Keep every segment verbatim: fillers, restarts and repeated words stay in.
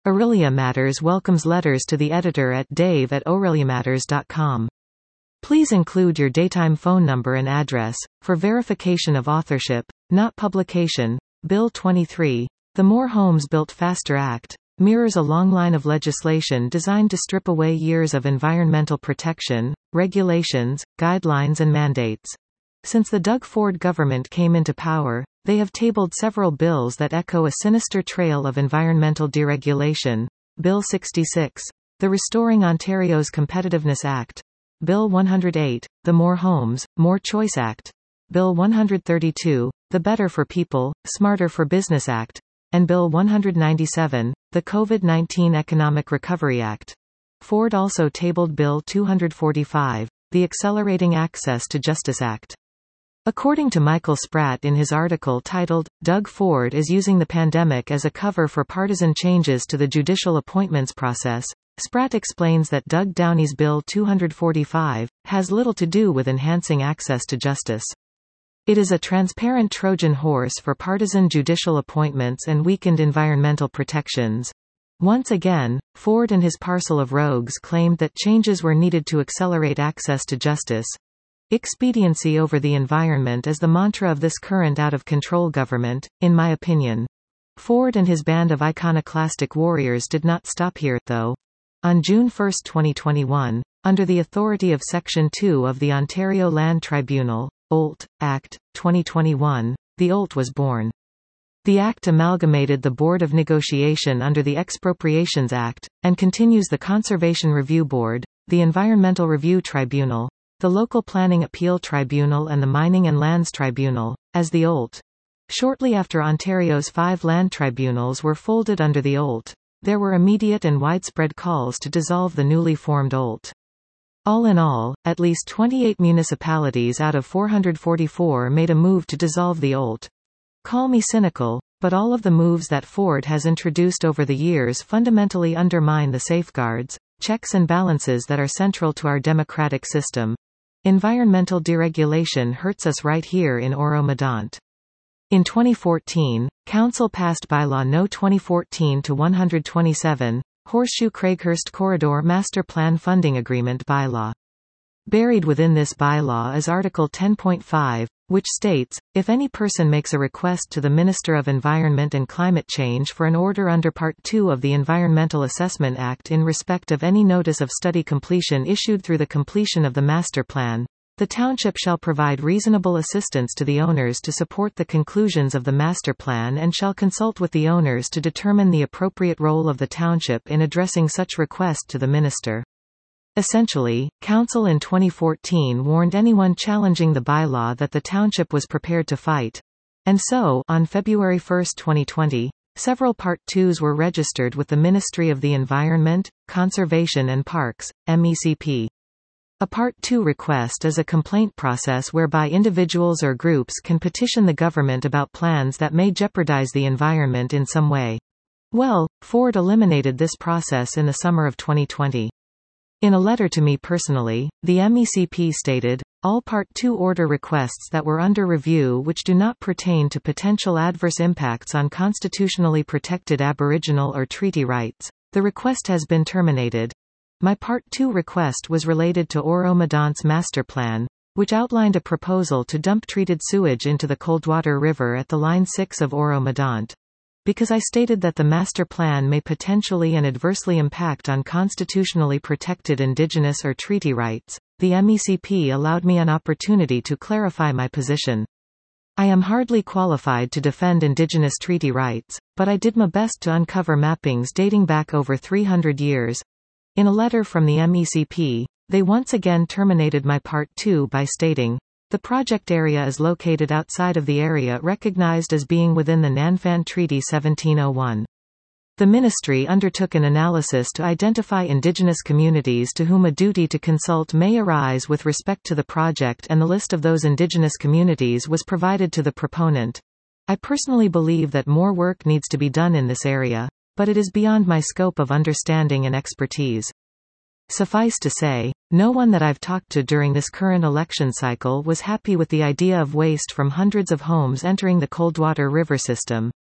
Aurelia Matters welcomes letters to the editor at dave at aureliamatters dot com. Please include your daytime phone number and address, for verification of authorship, not publication. Bill twenty-three, the More Homes Built Faster Act, mirrors a long line of legislation designed to strip away years of environmental protection, regulations, guidelines and mandates. Since the Doug Ford government came into power, they have tabled several bills that echo a sinister trail of environmental deregulation. Bill sixty-six, the Restoring Ontario's Competitiveness Act. Bill one hundred eight, the More Homes, More Choice Act. Bill one hundred thirty-two, the Better for People, Smarter for Business Act. And Bill one hundred ninety-seven, the COVID nineteen Economic Recovery Act. Ford also tabled Bill two hundred forty-five, the Accelerating Access to Justice Act. According to Michael Spratt in his article titled, Doug Ford is Using the Pandemic as a Cover for Partisan Changes to the Judicial Appointments Process, Spratt explains that Doug Downey's Bill two hundred forty-five has little to do with enhancing access to justice. It is a transparent Trojan horse for partisan judicial appointments and weakened environmental protections. Once again, Ford and his parcel of rogues claimed that changes were needed to accelerate access to justice. Expediency over the environment is the mantra of this current out-of-control government, in my opinion. Ford and his band of iconoclastic warriors did not stop here, though. On June first twenty twenty-one, under the authority of Section two of the Ontario Land Tribunal, O L T, Act, twenty twenty-one, the O L T was born. The Act amalgamated the Board of Negotiation under the Expropriations Act, and continues the Conservation Review Board, the Environmental Review Tribunal, the Local Planning Appeal Tribunal and the Mining and Lands Tribunal, as the O L T. Shortly after Ontario's five land tribunals were folded under the O L T, there were immediate and widespread calls to dissolve the newly formed O L T. All in all, at least twenty-eight municipalities out of four hundred forty-four made a move to dissolve the O L T. Call me cynical, but all of the moves that Ford has introduced over the years fundamentally undermine the safeguards, checks and balances that are central to our democratic system. Environmental deregulation hurts us right here in Oro-Medonte. In twenty fourteen, Council passed Bylaw No twenty fourteen to one hundred twenty-seven, Horseshoe Craighurst Corridor Master Plan Funding Agreement Bylaw. Buried within this bylaw is Article ten point five, which states, if any person makes a request to the Minister of Environment and Climate Change for an order under Part two of the Environmental Assessment Act in respect of any notice of study completion issued through the completion of the master plan, the township shall provide reasonable assistance to the owners to support the conclusions of the master plan and shall consult with the owners to determine the appropriate role of the township in addressing such request to the minister. Essentially, Council in twenty fourteen warned anyone challenging the bylaw that the township was prepared to fight. And so, on February first twenty twenty, several Part twos were registered with the Ministry of the Environment, Conservation and Parks, M E C P. A Part two request is a complaint process whereby individuals or groups can petition the government about plans that may jeopardize the environment in some way. Well, Ford eliminated this process in the summer of twenty twenty. In a letter to me personally, the M E C P stated, all Part two order requests that were under review which do not pertain to potential adverse impacts on constitutionally protected Aboriginal or treaty rights, the request has been terminated. My Part two request was related to Oro-Medonte's master plan, which outlined a proposal to dump treated sewage into the Coldwater River at the Line six of Oro-Medonte. Because I stated that the master plan may potentially and adversely impact on constitutionally protected Indigenous or treaty rights, the M E C P allowed me an opportunity to clarify my position. I am hardly qualified to defend Indigenous treaty rights, but I did my best to uncover mappings dating back over three hundred years. In a letter from the M E C P, they once again terminated my Part two by stating, the project area is located outside of the area recognized as being within the Nanfan Treaty seventeen oh one. The ministry undertook an analysis to identify Indigenous communities to whom a duty to consult may arise with respect to the project, and the list of those Indigenous communities was provided to the proponent. I personally believe that more work needs to be done in this area, but it is beyond my scope of understanding and expertise. Suffice to say, no one that I've talked to during this current election cycle was happy with the idea of waste from hundreds of homes entering the Coldwater River system.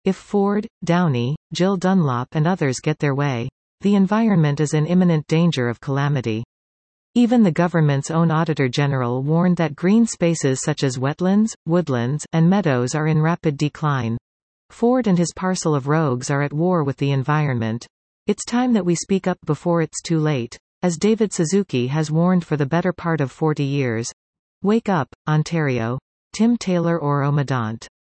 If Ford, Downey, Jill Dunlop and others get their way, the environment is in imminent danger of calamity. Even the government's own Auditor General warned that green spaces such as wetlands, woodlands, and meadows are in rapid decline. Ford and his parcel of rogues are at war with the environment. It's time that we speak up before it's too late. As David Suzuki has warned for the better part of forty years. Wake up, Ontario. Tim Taylor Oro Medant.